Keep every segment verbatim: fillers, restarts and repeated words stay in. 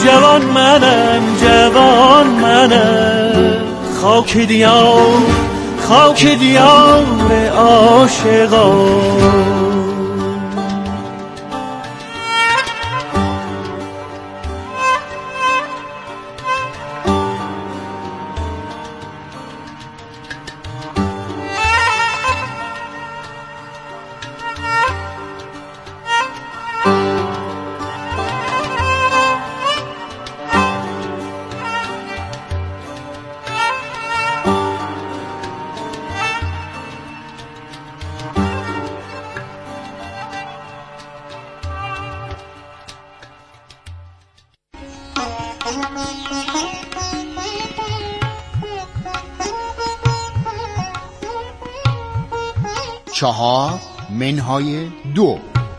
جوان منم جوان منم خاک دیار خاک دیار عاشقان. چهار منهای دو.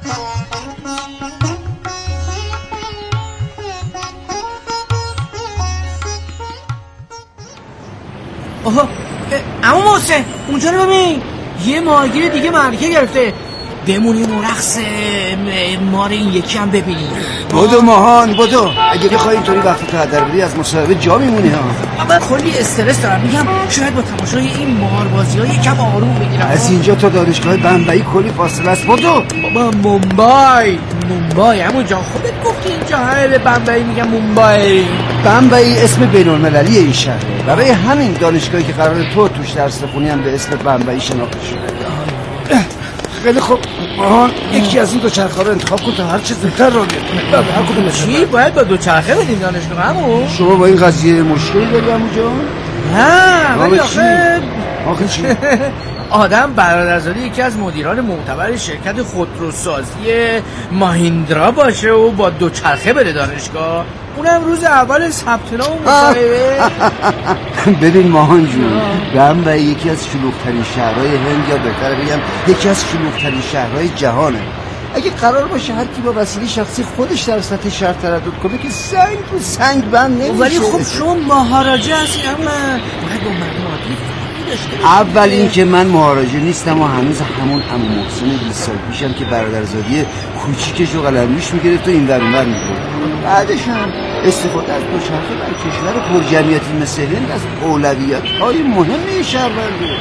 آها عمو محسن اونجا رو ببین، یه ماهیگیر دیگه معرکه گرفته. بمونیم و رقص مار این یکی هم ببینیم. بودو ماهان بودو، اگه بخوای اینطوری وقتی تو هدر بری از مصاحبه جا میمونی ها. من کلی استرس دارم، میگم شاید با تماشای این ماربازی ها یکم آروم بگیرم. از اینجا تا دانشگاه بمبئی کلی فاصله است. بودو بابا مومبای مومبای همون جان خودت گفتی اینجا همه به بمبئی میگم مومبای. بمبئی اسم بین‌المللی این شهره، برای همین دانشگاهی که قرار تو توش درس بخونی هم به اسم بمبئی شناخته شده. خیلی خوب ماهان، یکی از این دو چرخه رو انتخاب کن تا هر چه زودتر راه بیاد. هر کدوم چی باید با دو چرخه بدیم دانشگاه همون؟ شما با این قضیه مشکلی داری عمو جان؟ نه ولی آخه آخه چی؟ آدم برادرزاده یکی از مدیران معتبر شرکت خودروسازی ماهیندرا باشه و با دو چرخه بره دانشگاه، اونم روز اول ثبت نام و مصاحبه. ببین ماهان جون، بمبئی یکی از شلوغ‌ترین شهرهای هند، یا بهتر بگم یکی از شلوغ‌ترین شهرهای جهانه. اگه قرار باشه هر کی با وسیله شخصی خودش در سطح شهر تردد کنه که سنگ رو سنگ بند نمیشه. ولی خب شما مهاراجا هستی، اما باید با مردم عادی اول این که من مهاراجا نیستم و هنوز همون عمو محسن بیست سال پیشم که برادرزادی کوچیکش رو قلمروش میگرفت و این ور اون ور میگرفت. بعدش هم استفاده از دوچرخه در کشور پرجمعیتی مثل هند از اولویت‌های مهم شهرونده.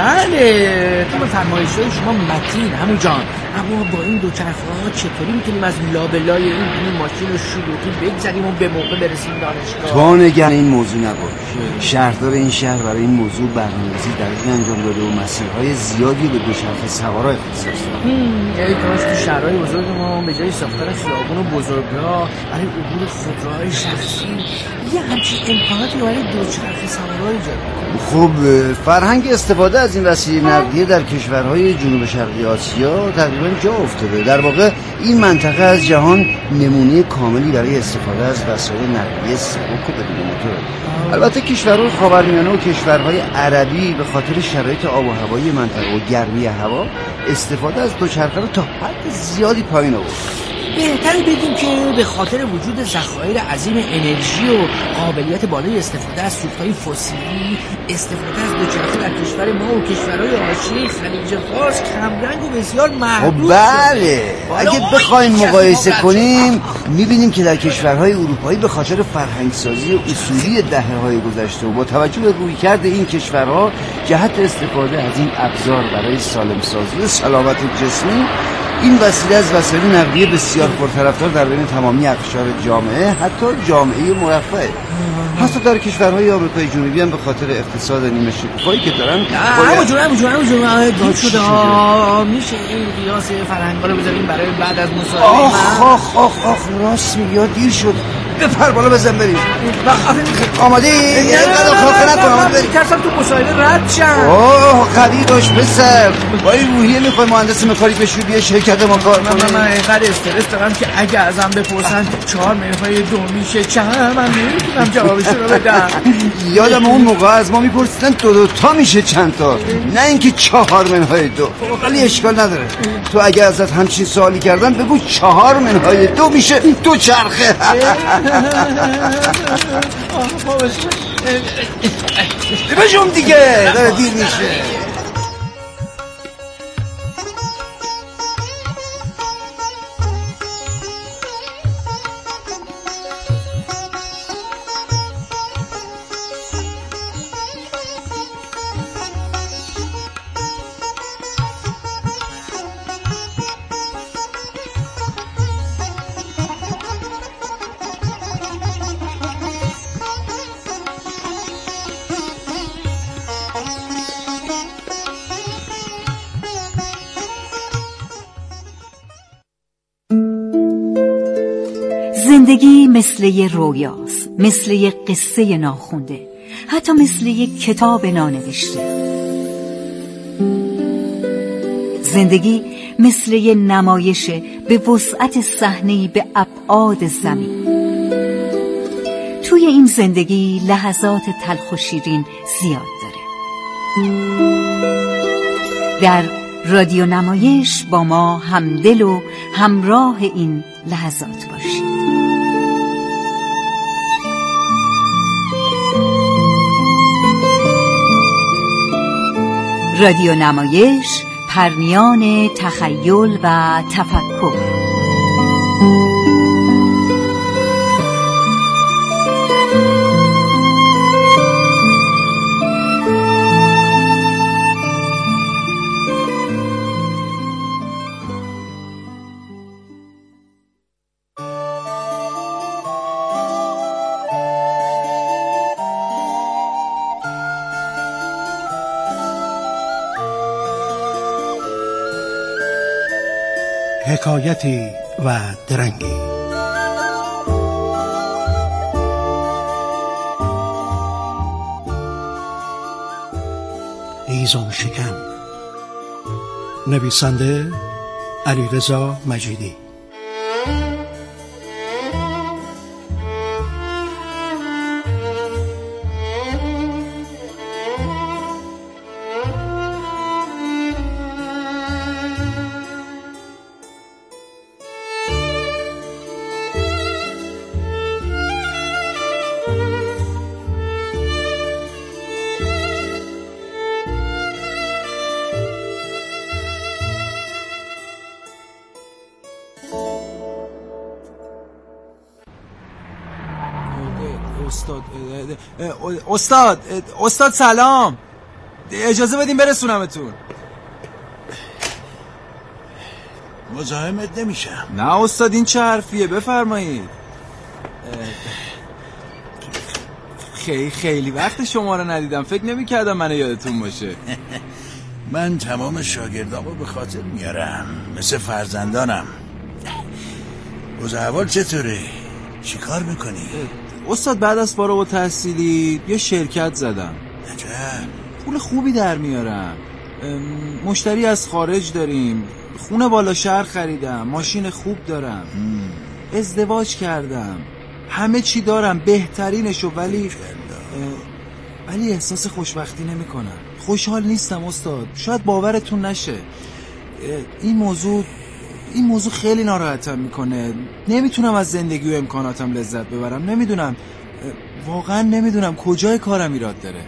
بله تو فرمایش‌های شما متین همون جان، اما با این دوچرخه‌ها چطوری میتونیم از لابلای این همه ماشین و شلوغی بگذریم و به موقع برسیم دانشگاه؟ تو نگران این موضوع نباش. شهردار این شهر برای این موضوع برنامه‌ریزی دقیق انجام داده و مسیرهای زیادی به دوچرخه سوارا اختصاص داده. یعنی کاش تو شهرهای بزرگ ما به جای ساختن خیابون و بزرگراه برای عبور خودروهای شخصی یه همچین امکاناتی برای دوچرخه سوارا ایجاد کنیم. خب فرهنگ استفاده از این وسیله نقلیه در کشورهای جنوب شرقی آسیا تقریبا جا افتاده. در واقع این منطقه از جهان نمونه کاملی برای استفاده از وسایل نقلیه سبک و بدون موتور. البته کشورهای خاورمیانه و کشورهای عربی به خاطر شرایط آب و هوایی منطقه و گرمی هوا استفاده از دوچرخه رو تا حد زیادی پایین آورد. بهتره بگیم که به خاطر وجود ذخایر عظیم انرژی و قابلیت بالای استفاده از سوختهای فسیلی، استفاده از دوچرخه در کشور ما و کشورهای حاشیه خلیج فارس کمرنگ و بسیار محدود. خب بله، اگه بخوایم مقایسه کنیم میبینیم که در کشورهای اروپایی به خاطر فرهنگسازی اصولی دهه‌های گذشته و با توجه به رویکرد این کشورها جهت استفاده از این ابزار برای سالمسازی و سلامت جسمی، این وسیله از وسایل نقلیه بسیار پرطرفدار در بین تمامی اقشار جامعه، حتی جامعه مرفه. حتی در کشورهای آمریکای جنوبی هم به خاطر اقتصاد نیمه شکوفایی که دارن. همون جون همون جون همون جون دید شده ها. میشه این قیاس فرهنگا رو بذاریم برای بعد از مصاحبه؟ آخ آخ آخ آخ راست میگی، دیر شد. بپر بالا بزن بریم. آماده ای؟ یه قدم خاخه نکنم بریم. میترسم تو مصاحبه رد شم. اوه قوی باش پسر. با این روحیه میخوای مهندس مکانیک بشی بیا شرکت ما کار کنی؟ من من اینقدر استرس دارم که اگه ازم بپرسن چهار منهای دو میشه چند، من نمیتونم جوابش رو بدم. یادم اون موقع از ما میپرسیدن دو دو تا میشه چند تا، نه اینکه چهار منهای دو. ولی اشکال نداره، تو اگه ازت همچین سوالی کردن بگو چهار منهای دو میشه دو چرخه. بجم دیگه داره دیر میشه. زندگی مثل یه رویاست، مثل یه قصه ناخونده، حتی مثل یه کتاب نانوشته. زندگی مثل یه نمایشه به وسعت صحنه‌ای به ابعاد زمین. توی این زندگی لحظات تلخ و شیرین زیاد داره. در رادیو نمایش با ما همدل و همراه این لحظات باشید. رادیو نمایش، پرمیان تخیل و تفکر. حکایتی و درنگی. هیزم شکن. نویسنده علیرضا مجیدی. استاد استاد استاد سلام، اجازه بدیم برسونمتون. مزاحمت نمیشم. نه استاد، این چه حرفیه؟ بفرمایید. خیلی خیلی وقت شما رو ندیدم، فکر نمی‌کردم منو یادتون باشه. من تمام شاگردامو به خاطر میارم، مثل فرزندانم. اوضاع احوال چطوره؟ چی کار میکنی؟ استاد بعد از فارغ التحصیلی یه شرکت زدم. عجب. پول خوبی در میارم، مشتری از خارج داریم، خونه بالا شهر خریدم، ماشین خوب دارم، ام. ازدواج کردم، همه چی دارم، بهترینشو، ولی ولی احساس خوشبختی نمی کنم. خوشحال نیستم استاد، شاید باورتون نشه. این موضوع این موضوع خیلی ناراحتم میکنه. نمیتونم از زندگی و امکاناتم لذت ببرم. نمیدونم، واقعا نمیدونم کجای کارم ایراد داره.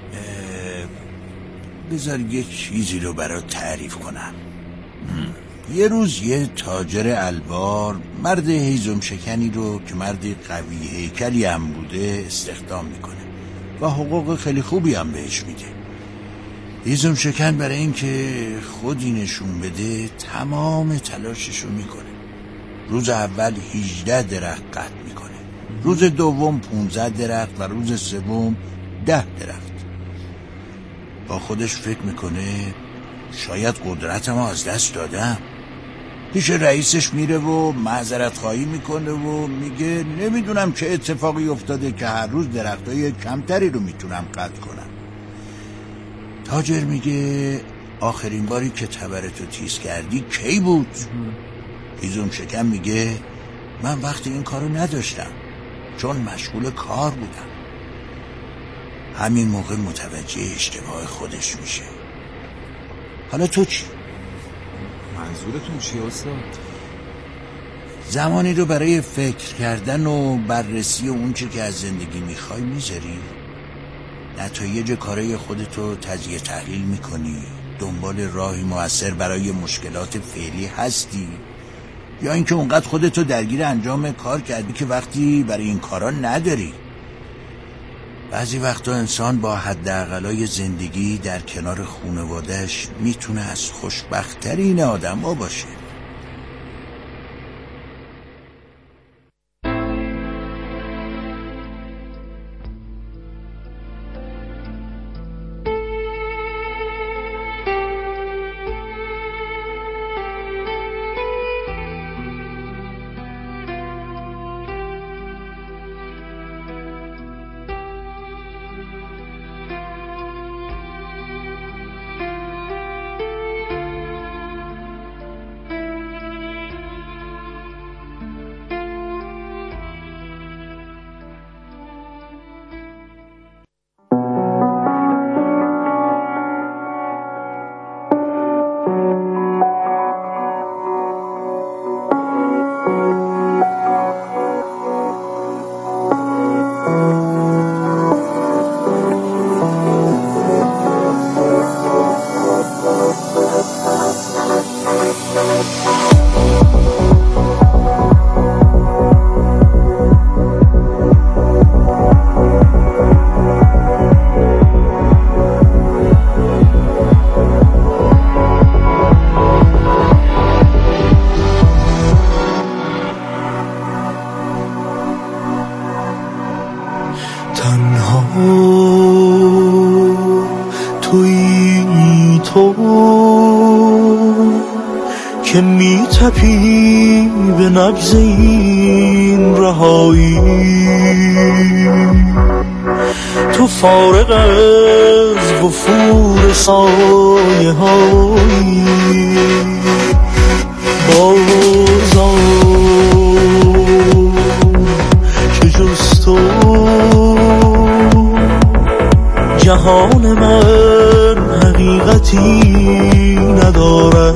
بذار یه چیزی رو برات تعریف کنم. یه روز یه تاجر الوار مرد هیزم شکنی رو که مردی قوی هیکلی هم بوده استخدام میکنه و حقوق خیلی خوبی هم بهش میده. هیزم شکن برای این که خودی نشون بده تمام تلاششو میکنه. روز اول هجده درخت قطع میکنه، روز دوم پونزده درخت و روز سوم ده درخت. با خودش فکر میکنه شاید قدرتم از دست دادم. پیش رئیسش میره و معذرت خواهی میکنه و میگه نمیدونم چه اتفاقی افتاده که هر روز درختای کمتری رو میتونم قطع کنم. تاجر میگه آخرین باری که تبرتو تیز کردی کی بود؟ هیزم شکن میگه من وقتی این کارو نداشتم، چون مشغول کار بودم. همین موقع متوجه اشتباه خودش میشه. حالا تو چی؟ منظورتون چی استاد؟ زمانی رو برای فکر کردن و بررسی اون چی که از زندگی میخوای میذاری؟ نتایج کارای خودتو تجزیه تحلیل میکنی؟ دنبال راهی مؤثر برای مشکلات فعلی هستی؟ یا اینکه اونقدر خودتو درگیر انجام کار کردی که وقتی برای این کارا نداری؟ بعضی وقتا انسان با حداقلای زندگی در کنار خانواده‌اش میتونه از خوشبخت‌ترین آدم‌ها باشه. تو که می تپی به نبض این رهایی، تو فارغ از وفور سایه هایی بازم که جز تو جهان من حقیقتی ندارد.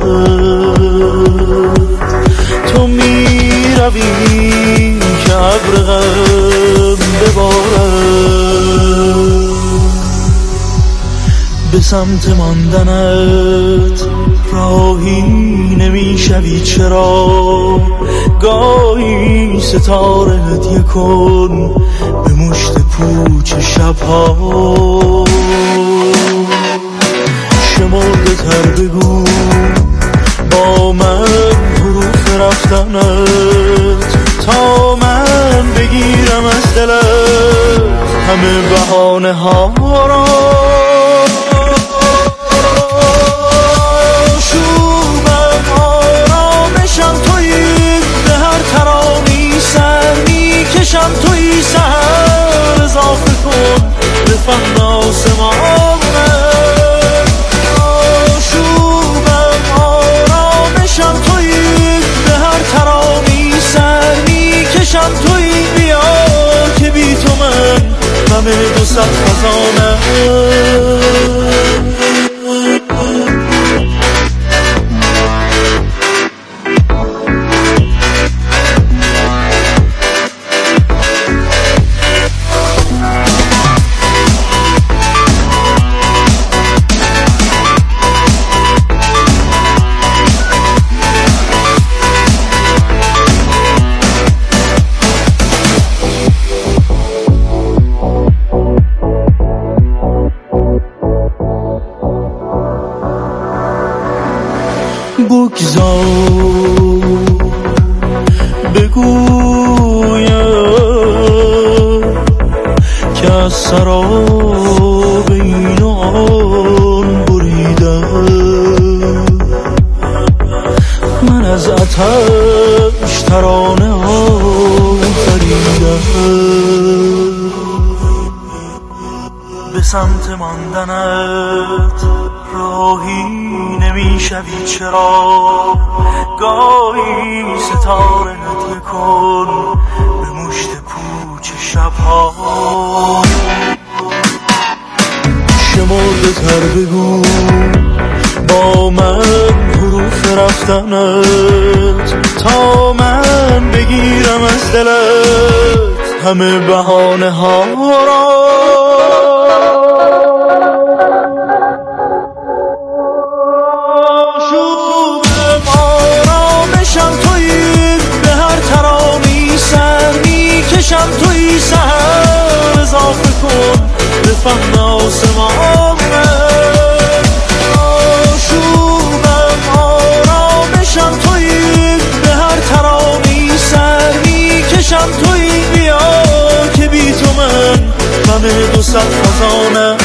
تو می روی که ابر غم ببارد، به سمت ماندنت راهی نمیشوی چرا؟ گاهی ستاره هدیه کن به مشت پوچ شبها. شمرده تر بگو با من حروف رفتنت، تا من بگیرم از دلت همه بهانه ها را. شوبم آرامشم تویی، به هر ترانی سر میکشم تویی. سر اضافه کن به فهم آسمانه. شوبم آرامشم تویی، به هر ترانی سر میکشم تویی. بیا که بی تو من همه دو صد خزانه. بگذار بگویم که از سراب این و آن بریدم. من از آتش ترانه آفریدم، به سمت ماندنت راهی نمیشوی چرا؟ گاهی ستاره هدیه کن به مشت پوچ شبها. شمرده تر بگو با من حروف رفتنت، تا من بگیرم از دلت همه بهانه ها را. کشم توی سهر اضافه کن به فهم آسمانه. آشوبم آرامشم توی، به هر ترانی سر میکشم توی. بیا که بی تو من همه دو صد خزانه.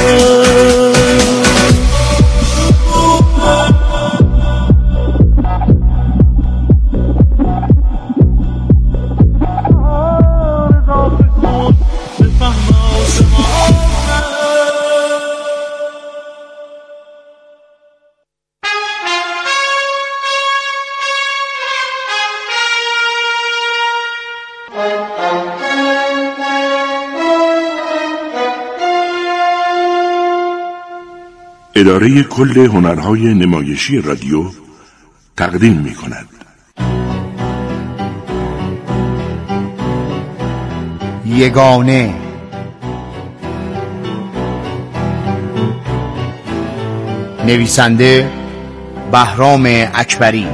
اداره کل هنرهای نمایشی رادیو تقدیم می کند. یگانه، نویسنده بهرام اکبری،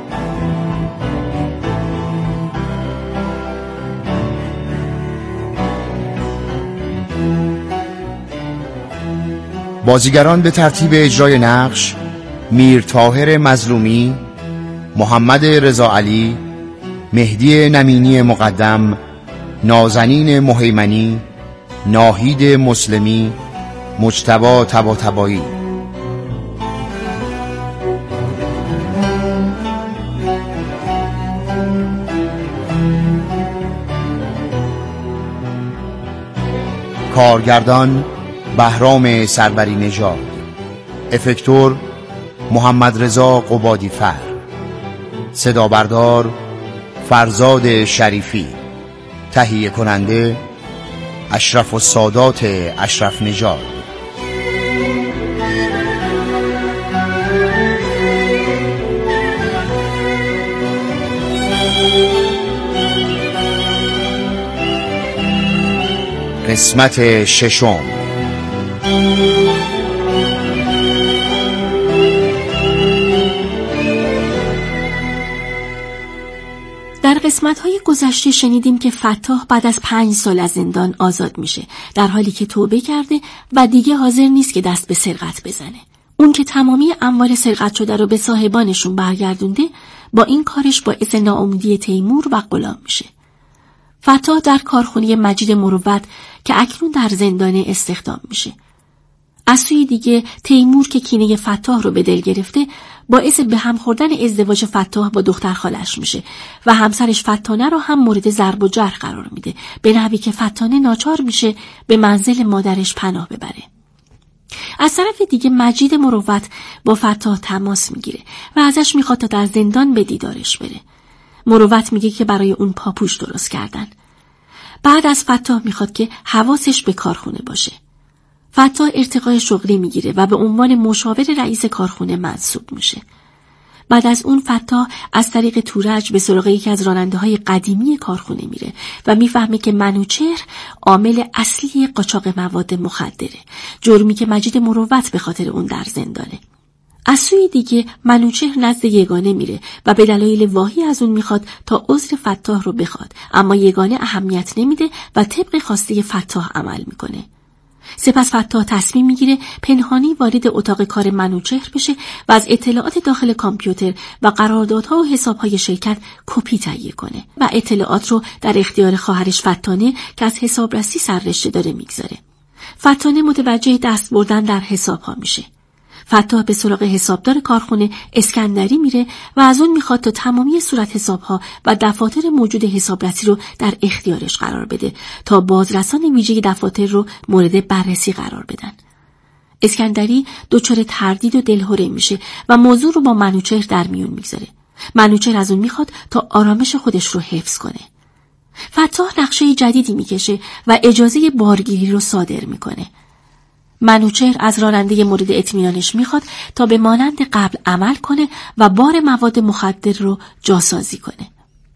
بازیگران به ترتیب اجرای نقش: میر طاهر مظلومی، محمد رضا علی، مهدی نمینی مقدم، نازنین مهیمنی، ناهید مسلمی، مجتبی طباطبایی. کارگردان بهرام سروری نژاد، افکتور محمد رضا قبادی فر، صدا بردار فرزاد شریفی، تهیه کننده اشرف السادات اشرف نژاد. قسمت ششم. در قسمت‌های گذشته شنیدیم که فتاح بعد از پنج سال از زندان آزاد میشه، در حالی که توبه کرده و دیگه حاضر نیست که دست به سرقت بزنه. اون که تمامی اموال سرقت شده رو به صاحبانشون برگردونده، با این کارش باعث ناامیدی تیمور و غلام میشه. فتاح در کارخونه مجید مروت که اکنون در زندان استخدام میشه. از سوی دیگه تیمور که کینه فتاح رو به دل گرفته، باعث به هم خوردن ازدواج فتاح با دختر خالش میشه و همسرش فتانه رو هم مورد ضرب و جرح قرار میده، به نحوی که فتانه ناچار میشه به منزل مادرش پناه ببره. از طرف دیگه مجید مروت با فتاح تماس میگیره و ازش میخواد تا در زندان به دیدارش بره. مروت میگه که برای اون پاپوش درست کردن. بعد از فتاح میخواد که حواسش به کارخونه باشه. فتاح ارتقای شغلی میگیره و به عنوان مشاور رئیس کارخونه منصوب میشه. بعد از اون فتاح از طریق تورج به سراغ یکی از راننده های قدیمی کارخونه میره و میفهمه که منوچهر عامل اصلی قاچاق مواد مخدره، جرمی که مجید مروت به خاطر اون در زندانه. از سوی دیگه منوچهر نزد یگانه میره و به دلایل واهی از اون میخواد تا عذر فتاح رو بخواد، اما یگانه اهمیت نمیده و طبق خواسته فتاح عمل میکنه. سپس فتاح تصمیم میگیره پنهانی وارد اتاق کار منوچهر بشه و از اطلاعات داخل کامپیوتر و قراردادها و حسابهای شرکت کپی تهیه کنه و اطلاعات رو در اختیار خواهرش فتانه که از حسابرسی سررشته داره میگذاره. فتانه متوجه دست بردن در حسابها میشه. فتاح به سراغ حسابدار کارخونه اسکندری میره و از اون میخواد تا تمامی صورت حسابها و دفاتر موجود حسابرسی رو در اختیارش قرار بده تا بازرسان ویژه دفاتر رو مورد بررسی قرار بدن. اسکندری دچار تردید و دلهره میشه و موضوع رو با منوچهر در میون میگذاره. منوچهر از اون میخواد تا آرامش خودش رو حفظ کنه. فتاح نقشه جدیدی میکشه و اجازه بارگیری رو صادر میکنه. منوچهر از راننده مورد اطمینانش میخواد تا به مانند قبل عمل کنه و بار مواد مخدر رو جاسازی کنه.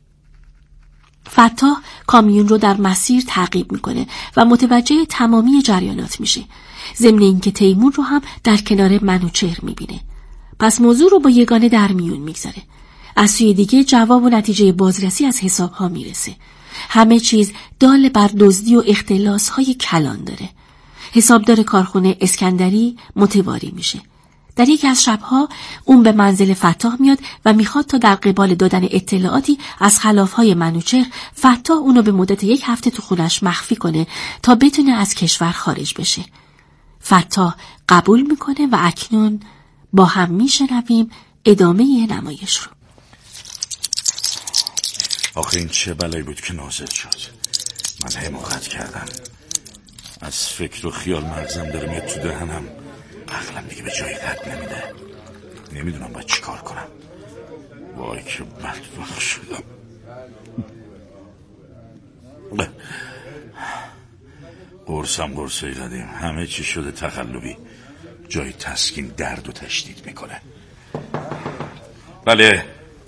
فتاح کامیون رو در مسیر تعقیب میکنه و متوجه تمامی جریانات میشه، ضمن اینکه تیمور رو هم در کنار منوچهر میبینه. پس موضوع رو با یگانه در میون میگذاره. از سوی دیگه جواب و نتیجه بازرسی از حسابها میرسه. همه چیز دال بر دزدی و اختلاس های کلان داره. حسابدار کارخونه اسکندری متواری میشه. در یکی از شبها اون به منزل فتاح میاد و میخواد تا در قبال دادن اطلاعاتی از خلافهای منوچهر فتاح اونو به مدت یک هفته تو خونش مخفی کنه تا بتونه از کشور خارج بشه. فتاح قبول میکنه و اکنون با هم میشنویم ادامه نمایش رو. آخه این چه بلایی بود که نازل شد. من حماقت کردم، از فکر و خیال مغزم داره میاد تو دهنم، عقلم دیگه به جایی قد نمیده. نمیدونم باید چی کار کنم. وای که بدبخت شدم. قرصم قرصه قدیم، همه چی شده تقلبی، جای تسکین درد و تشدید میکنه. بله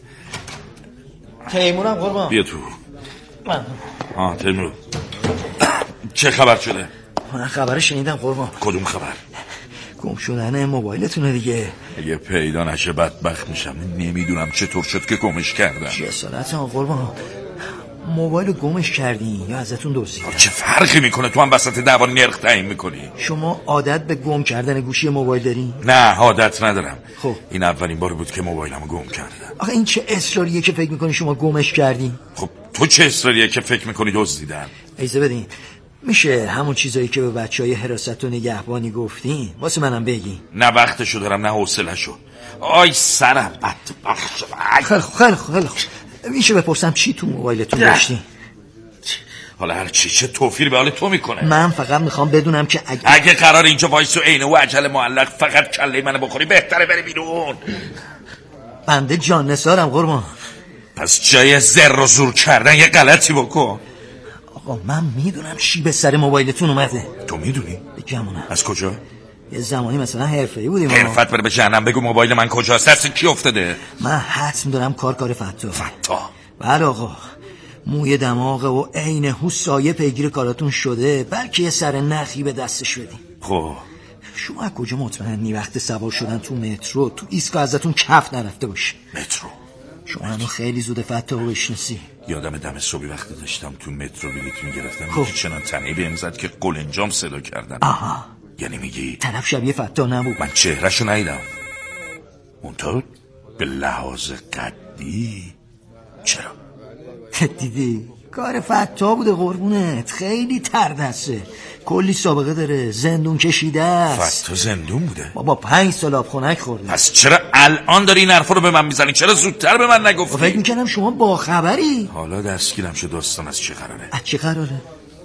تیمورم قربان، بیا تو. من آه تیمور، چه خبر شده؟ من خبر شنیدم قربان. کدوم خبر؟ گم شدن موبایلتونه دیگه. اگه پیدا نشه بدبخت میشم. نمیدونم چطور شد که گمش کردن. جسارت ها قربان، موبایل گمش کردین یا ازتون دزدیدن؟ چه فرقی میکنه؟ تو هم وسط دعوا نرخ تعیین میکنی. شما عادت به گم کردن گوشی موبایل دارین؟ نه عادت ندارم. خب این اولین بار بود که موبایلمو گم کردم. آخه این چه اصراریه که فکر میکنی شما گمش کردین؟ خب تو چه اصراریه که فکر میکنی دزدیدن؟ ایزه بدین، میشه همون چیزایی که به بچهای حراست و نگهبانی گفتین واسه منم بگی؟ نه وقتشو دارم نه حوصله‌شو. آی سرم بدبخت. خیلی خوب خیلی خوب خیلی خوب. میشه بپرسم چی تو موبایلتون داشتین؟ حالا هر چی چه توفیر به حال تو میکنه. من فقط میخوام بدونم که اگه اگه قرار اینجا وایس و عینه و عجل معلق فقط کله منو بخوری بهتره بری بیرون. بنده جان نثارم قربان. پس جای زر و زور کردن یه غلطی بکن. آقا من میدونم شیب سر موبایلتون اومده. تو میدونی؟ بگمونم. از کجا؟ یه زمانی مثلا حرفه‌ای بودیم. حرفت بره به جهنم. بگو موبایل من کجاست؟ دست کی افتاده؟ من حتم دارم کار کار فتاح. فتاح؟ بله آقا. موی دماغه و عین هو سایه پیگیر کاراتون شده، بلکه یه سر نخی به دستش بدیم. خب شما از کجا مطمئنی وقت سوار شدن تو مترو تو ایستگاه ازتون کف نرفته باشه؟ مترو؟ شما هنو خیلی زود فتاحو بشناسی. یادم دم صبحی وقتی داشتم تو مترو بلیط میگرفتم خب. یکی چنان تنهی بهم زد که قلنجام صدا کردن. آها. یعنی میگی طرف شبیه فتاح نبود؟ من چهرهشو ندیدم. اونطور به لحاظ قدی چرا؟ دیدی کار فتاح بوده قربونت. خیلی تردسته، کلی سابقه داره، زندون کشیده است. فتاح زندون بوده؟ بابا پنج سال آبخونک خورده. پس چرا الان داری این حرفا رو به من میزنی؟ چرا زودتر به من نگفتی؟ فکر میکنم شما با خبری. حالا دستگیرم شد. داستان از چه قراره؟ از چه قراره؟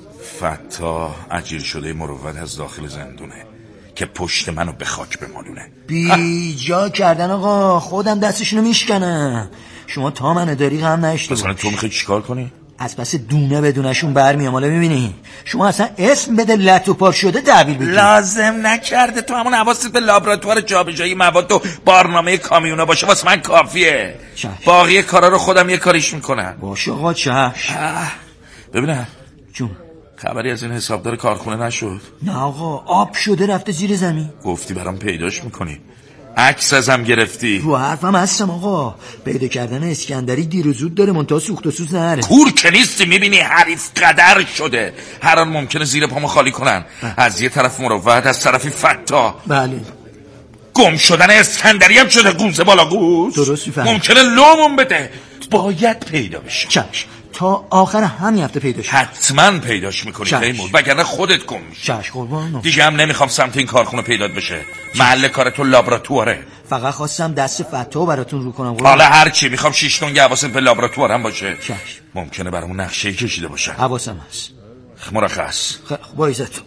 فتاح اجیر شده مروت از داخل زندونه که پشت منو به خاک بمالونه. بی جا کردن آقا. خودم دستشونو میشکنم. شما تا منو داری غم نشتی. مثلا تو میخوای چیکار کنی؟ از پس دونه بدونشون برمیام. حالا میبینی شما اصلا اسم بده لط و پار شده تحویل بگیر. لازم نکرده. تو همون حواست به لابراتوار جابجایی مواد و بارنامه کامیونا باشه واسه من کافیه. چشم. باقی کارا رو خودم یه کاریش میکنم. باشه آقا چشم. ببینم جون خبری از این حسابدار کارخونه نشد؟ نه آقا آب شده رفته زیر زمین. گفتی برام پیداش میکنی. عکس ازم گرفتی. رو حرفم هستم آقا. پیدا کردن اسکندری دیر و زود داره منتها سوخت و سوز نره. کور که نیستی. میبینی حریف قدر شده. هر آن ممکنه زیر پامو خالی کنن. از یه طرف مروت از طرفی فتاح. بله. گم شدن اسکندری هم شده قوزه بالا قوز. درستی فهم. ممکنه لومون بده. باید پیدا بشه. چشم. تا آخر همین هفته پیداش. حتما پیداش میکنی تیمور، وگرنه خودت گم میشی. چشم قربان. دیگه هم نمیخوام سمت این کارخونه پیدات بشه. محل کار تو لابراتواره. فقط خواستم دست فتاح براتون رو کنم. حالا هر چی میخوام شش تونگ حواست به لابراتوارم باشه. چشم. ممکنه برامون نقشه کشیده باشه. حواسم هست. مرخص. خب با عزتون.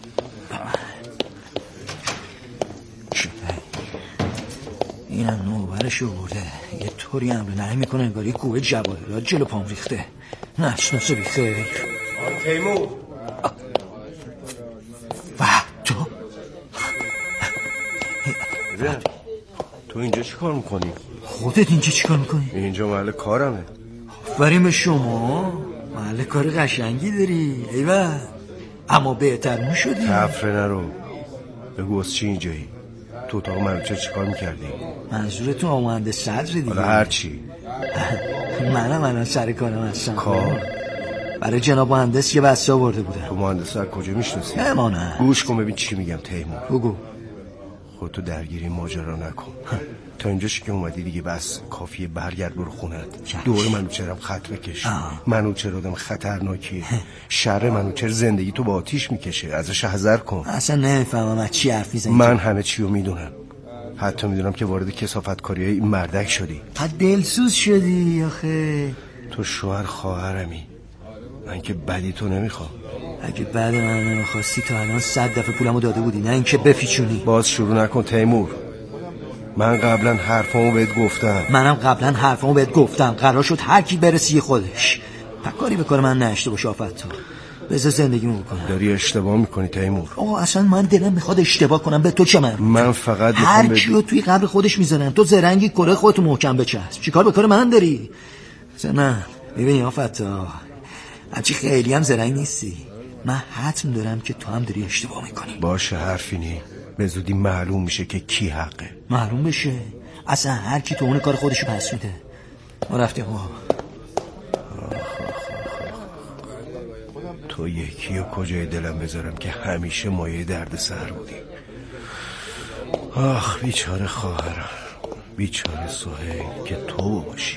اینم نوبرشو برده. یه طوری هم رو نهی میکنه انگاری کوه جواهرات جلو پام ریخته. نشناسه بی خیر. تیمور و تو تو اینجا چی کار میکنی؟ خودت اینجا چی کار میکنی؟ اینجا محل کارمه. آفرین به شما. محل کار قشنگی داری. ایوه اما بهتر شدی. تفره نرو. بگو از چی اینجایی؟ تو اتاق منوچه چی کار میکردی؟ منظورتون آمونده صدر دیگه؟ حالا هر چی. منم الان سر کارم هستم. کار؟ برای جناب مهندس یه بسته آورده بودم. تو مهندس از کجا میشناسی؟ امانه. گوش کن ببین چی میگم تیمور. بگو. خودتو درگیری ماجرا نکن. تا اینجاش که اومدی دیگه بس کافیه برگرد برو خونت. دور منوچهرم خط بکش. منوچهر آدم خطرناکیه. شر منوچهر زندگی تو با آتیش میکشه. ازش حذر کن. اصلا نمیفهمم از چی حرف میزنی. من همه چی رو میدونم. حتی میدونم که وارد کثافتکاری های این مردک شدی. حد دلسوز شدی آخه. تو شوهر خواهرمی. من که بدی تو نمیخوام. اگه بعد من نمیخواستی تا الان صد دفعه پولمو داده بودی، نه اینکه بفیچونی. باز شروع نکن تیمور. من قبلا حرفامو بهت گفتم. منم قبلا حرفامو بهت گفتم. قرار شد هر کی برسی خودش. پکاری به کار من نشته باشه آفت تو. بذار زندگیمو بکنم. داری اشتباه میکنی تیمور. آقا اصلا من دلم میخواد اشتباه کنم. به تو چه مربوطه؟ من فقط هر کیو توی قبر خودش میذارن. تو زرنگی کره خودتو محکم بچسب. چیکار به کار من داری؟ نه ببین آفت هرچی خیلی هم زرنگ نیستی. من حتم دارم که تو هم داری اشتباه میکنی. باشه حرفی نی. به زودی معلوم میشه که کی حقه. معلوم بشه؟ اصلا هر کی تو اون کار خودشو پس میده. ما رفتیم ها. تو یکی و کجای دلم بذارم که همیشه مایه درد سر بودی. آخ بیچاره خواهرم، بیچاره سهیل که تو باشی.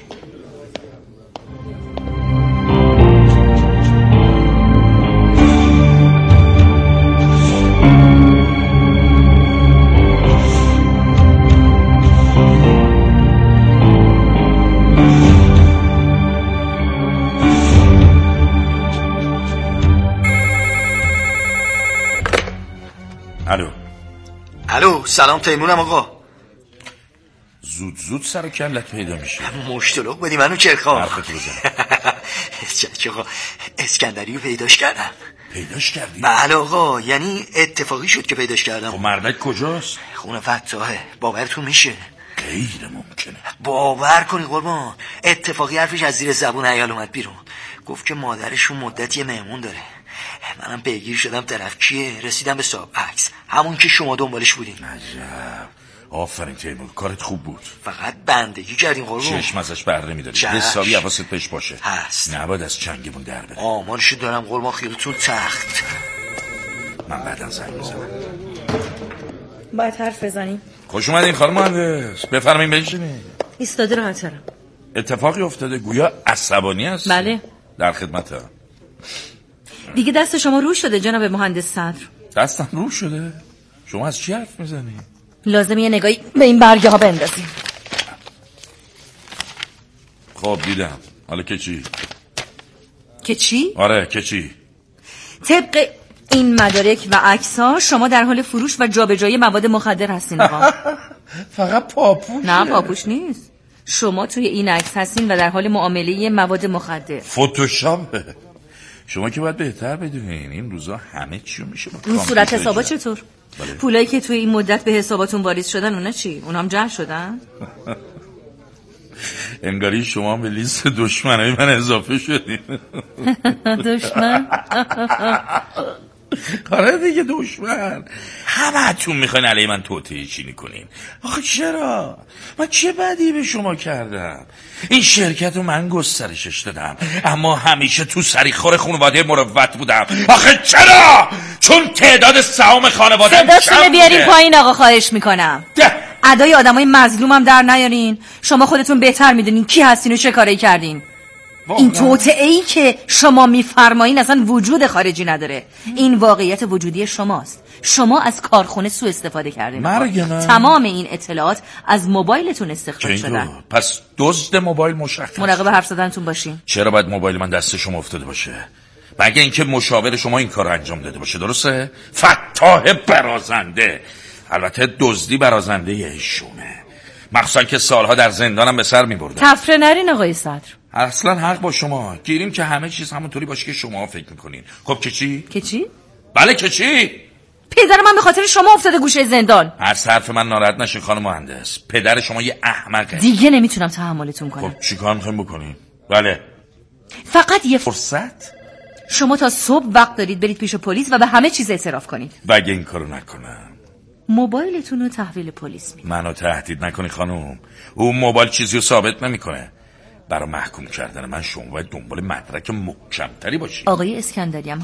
الو الو سلام تیمورم آقا. زود زود سر و کلت پیدا میشه. مشتلق بدی منو کرخان. حرفتو بزن. چه آقا اسکندری رو پیداش کردم. پیداش کردی؟ بله آقا، یعنی اتفاقی شد که پیداش کردم. خب مردک کجاست؟ خونه فتاحه. باورتون میشه؟ غیر ممکنه. باور کنی قربان، اتفاقی حرفش از زیر زبون عیال اومد بیرون. گفت که مادرشون مدتی مهمون داره. منم پیگیر شدم طرف کیه، رسیدم به صاحب عکس، همون که شما دنبالش بودین. عجب. آفرین تیمور، کارت خوب بود. فقط بندگی کردیم قربان. چشم ازش بر نمیداری. حسابی حواست بهش باشه. هست. نباید از چنگمون در بره. آمارشو دارم قربان، خیالتون تخت. من بعداً زنگ میزنم. باید حرف بزنیم. خوش اومدین خانم مهندس. بفرمایید بنشینید. ایستاده راحت دارم. اتفاقی افتاده، گویا عصبانی هست. بله. در خدمتم. دیگه دست شما رو شده جناب مهندس صدر. دستم رو شده؟ شما از چی حرف میزنی؟ لازم یه نگاهی به این برگه ها بندازیم. خب دیدم. حالا که چی؟ که چی؟ آره که چی؟ طبق این مدارک و عکس ها شما در حال فروش و جابجایی مواد مخدر هستین آقا. فقط پاپوش؟ نه پاپوش نیست. شما توی این عکس هستین و در حال معامله مواد مخدر. فتوشاپه. شما که باید بهتر بدونین این روزا همه چیو میشه با اون صورت حسابا جا. چطور؟ بله. پولایی که توی این مدت به حساباتون واریز شدن اونا چی؟ اونا هم جمع شدن؟ انگاری شما به لیست دشمنای من اضافه شدین. دشمن؟ آره دیگه دشمن. همه‌تون میخواین علیه من توطئه چینی کنین. آخه چرا؟ من چه بدی به شما کردم؟ این شرکت رو من گسترشش دادم، اما همیشه تو سریخور خانواده مروت بودم. آخه چرا؟ چون تعداد سهام خانواده صداتونو بیارین پایین آقا، خواهش میکنم. ادای آدمای مظلومم در نیارین. شما خودتون بهتر میدونین کی هستین و چه کاری کردین. این توطئه‌ای که شما میفرمایین اصلا وجود خارجی نداره. این واقعیت وجودی شماست. شما از کارخونه سوء استفاده کردین. تمام این اطلاعات از موبایلتون استخراج شدن. پس دزد موبایل مشخص. مراقب حرف زدنتون باشین. چرا باید موبایل من دست شما افتاده باشه؟ مگه اینکه مشاور شما این کارو انجام داده باشه، درسته؟ فتاح برازنده. البته دزدی برازنده ایشونه، مخصوصا که سالها در زندانم به سر می‌بردم. تفره نرین آقای صدر. اصلا حق با شما. گیریم که همه چیز همونطوری باشه که شما فکر میکنین. خب که چی؟ که چی؟ بله که چی؟ پدر من به خاطر شما افتاده گوشه زندان. از حرف من ناراحت نشین خانم مهندس. پدر شما یه احمقه. دیگه نمیتونم تحملتون کنم. خب چیکار میخوایم بکنیم؟ بله. فقط یه فرصت. شما تا صبح وقت دارید برید پیش پلیس و به همه چیز اعتراف کنید. بگه این کارو نکنم موبایلتون رو تحویل پلیس میدم. منو تهدید نکنی خانم. اون موبایل چیزی رو ثابت نمیکنه. برای محکوم کردن من شما باید دنبال مدرک محکمتری باشی. آقای اسکندری هم